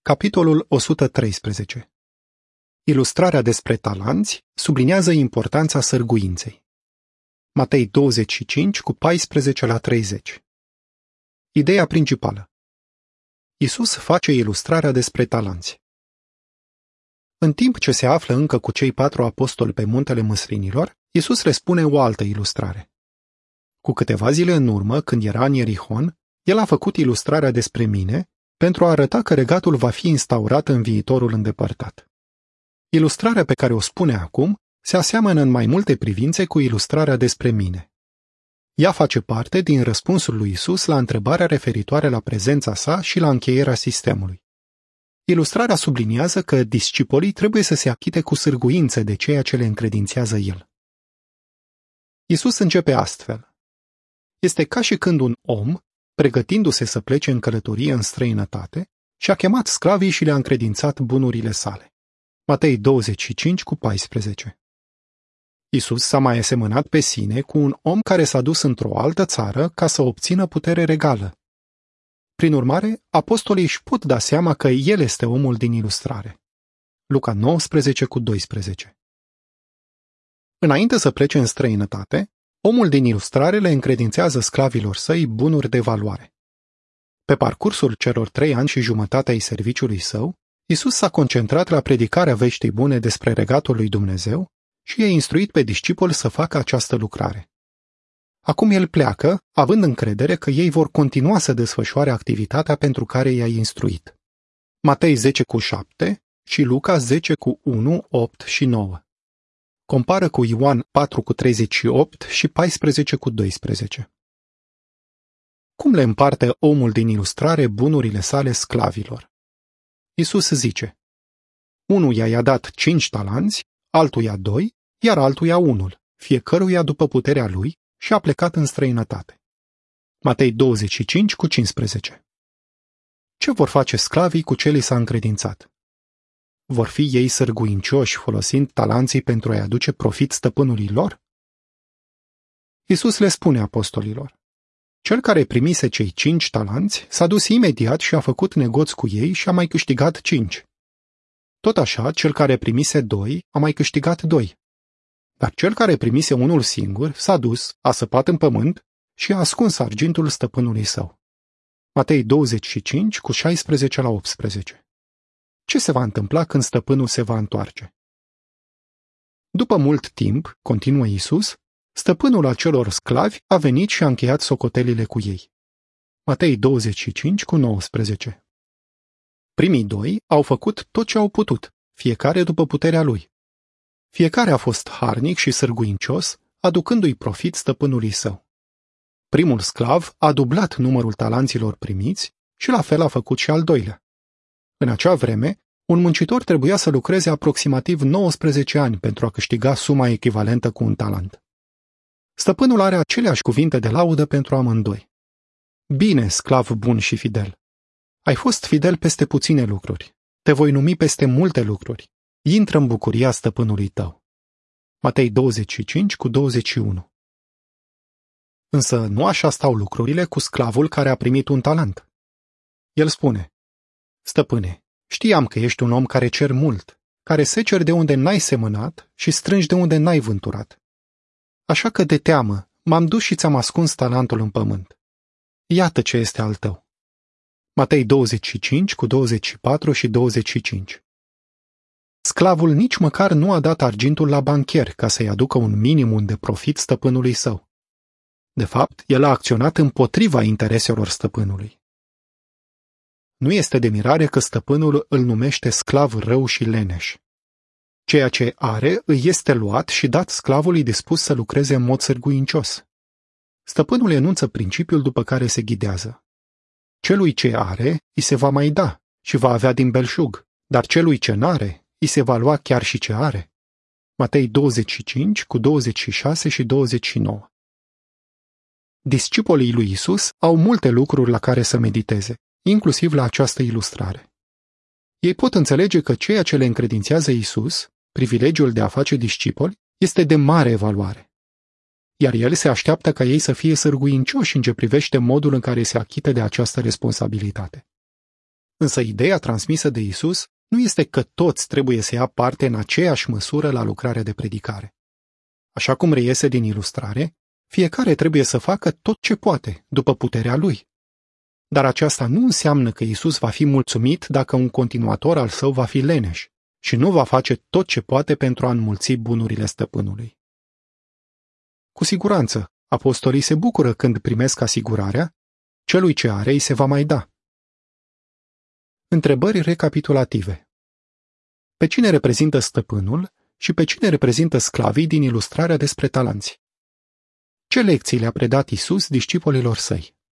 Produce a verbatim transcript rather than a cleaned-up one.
Capitolul o sută treisprezece. Ilustrarea despre talanți subliniază importanța sârguinței. Matei douăzeci și cinci cu paisprezece la treizeci. Ideea principală. Iisus face ilustrarea despre talanți. În timp ce se află încă cu cei patru apostoli pe muntele Măslinilor, Iisus le spune o altă ilustrare. Cu câteva zile în urmă, când era în Ierihon, el a făcut ilustrarea despre mine pentru a arăta că regatul va fi instaurat în viitorul îndepărtat. Ilustrarea pe care o spune acum se aseamănă în mai multe privințe cu ilustrarea despre mine. Ea face parte din răspunsul lui Iisus la întrebarea referitoare la prezența sa și la încheierea sistemului. Ilustrarea subliniază că discipolii trebuie să se achite cu sârguință de ceea ce le încredințează el. Iisus începe astfel. Este ca și când un om, pregătindu-se să plece în călătorie în străinătate, și-a chemat sclavii și le-a încredințat bunurile sale. Matei douăzeci și cinci cu paisprezece. Iisus s-a mai asemănat pe sine cu un om care s-a dus într-o altă țară ca să obțină putere regală. Prin urmare, apostolii își pot da seama că el este omul din ilustrare. Luca nouăsprezece cu doisprezece. Înainte să plece în străinătate, omul din ilustrare le încredințează sclavilor săi bunuri de valoare. Pe parcursul celor trei ani și jumătate ai serviciului său, Iisus s-a concentrat la predicarea veștii bune despre regatul lui Dumnezeu și i-a instruit pe discipoli să facă această lucrare. Acum el pleacă, având încredere că ei vor continua să desfășoare activitatea pentru care i-a instruit. Matei zece cu șapte și Luca zece cu unu, opt și nouă. Compară cu Ioan patru cu treizeci și opt și paisprezece cu doisprezece. Cum le împarte omul din ilustrare bunurile sale sclavilor? Iisus zice, unuia i-a dat cinci talanți, altuia doi, iar altuia unul, fiecăruia după puterea lui, și a plecat în străinătate. Matei douăzeci și cinci cu cincisprezece. Ce vor face sclavii cu ce li s-a încredințat? Vor fi ei sârguincioși folosind talanții pentru a-i aduce profit stăpânului lor? Iisus le spune apostolilor, cel care primise cei cinci talanți s-a dus imediat și a făcut negoț cu ei și a mai câștigat cinci. Tot așa, cel care primise doi a mai câștigat doi. Dar cel care primise unul singur s-a dus, a săpat în pământ și a ascuns argintul stăpânului său. Matei douăzeci și cinci cu șaisprezece la optsprezece. Ce se va întâmpla când stăpânul se va întoarce? După mult timp, continuă Iisus, stăpânul acelor sclavi a venit și a încheiat socotelile cu ei. Matei douăzeci și cinci cu nouăsprezece. Primii doi au făcut tot ce au putut, fiecare după puterea lui. Fiecare a fost harnic și sârguincios, aducându-i profit stăpânului său. Primul sclav a dublat numărul talanților primiți și la fel a făcut și al doilea. În acea vreme, un muncitor trebuia să lucreze aproximativ nouăsprezece ani pentru a câștiga suma echivalentă cu un talent. Stăpânul are aceleași cuvinte de laudă pentru amândoi. Bine, sclav bun și fidel! Ai fost fidel peste puține lucruri. Te voi numi peste multe lucruri. Intră în bucuria stăpânului tău. Matei douăzeci și cinci cu douăzeci și unu. Însă nu așa stau lucrurile cu sclavul care a primit un talent. El spune, stăpâne, știam că ești un om care cer mult, care seceri de unde n-ai semănat și strângi de unde n-ai vânturat. Așa că de teamă m-am dus și ți-am ascuns talentul în pământ. Iată ce este al tău. Matei douăzeci și cinci cu douăzeci și patru și douăzeci și cinci. Sclavul nici măcar nu a dat argintul la bancher ca să-i aducă un minimum de profit stăpânului său. De fapt, el a acționat împotriva intereselor stăpânului. Nu este de mirare că stăpânul îl numește sclav rău și leneș. Ceea ce are îi este luat și dat sclavului dispus să lucreze în mod sârguincios. Stăpânul enunță principiul după care se ghidează. Celui ce are, îi se va mai da și va avea din belșug, dar celui ce n-are, îi se va lua chiar și ce are. Matei douăzeci și cinci cu douăzeci și șase și douăzeci și nouă. Discipolii lui Iisus au multe lucruri la care să mediteze, inclusiv la această ilustrare. Ei pot înțelege că ceea ce le încredințează Iisus, privilegiul de a face discipoli, este de mare valoare. Iar el se așteaptă ca ei să fie sârguincioși în ce privește modul în care se achită de această responsabilitate. Însă ideea transmisă de Isus nu este că toți trebuie să ia parte în aceeași măsură la lucrarea de predicare. Așa cum reiese din ilustrare, fiecare trebuie să facă tot ce poate, după puterea lui. Dar aceasta nu înseamnă că Isus va fi mulțumit dacă un continuator al său va fi leneș și nu va face tot ce poate pentru a înmulți bunurile stăpânului. Cu siguranță, apostolii se bucură când primesc asigurarea, celui ce are îi se va mai da. Întrebări recapitulative. Pe cine reprezintă stăpânul și pe cine reprezintă sclavii din ilustrarea despre talanți? Ce lecții le-a predat Isus discipolilor săi?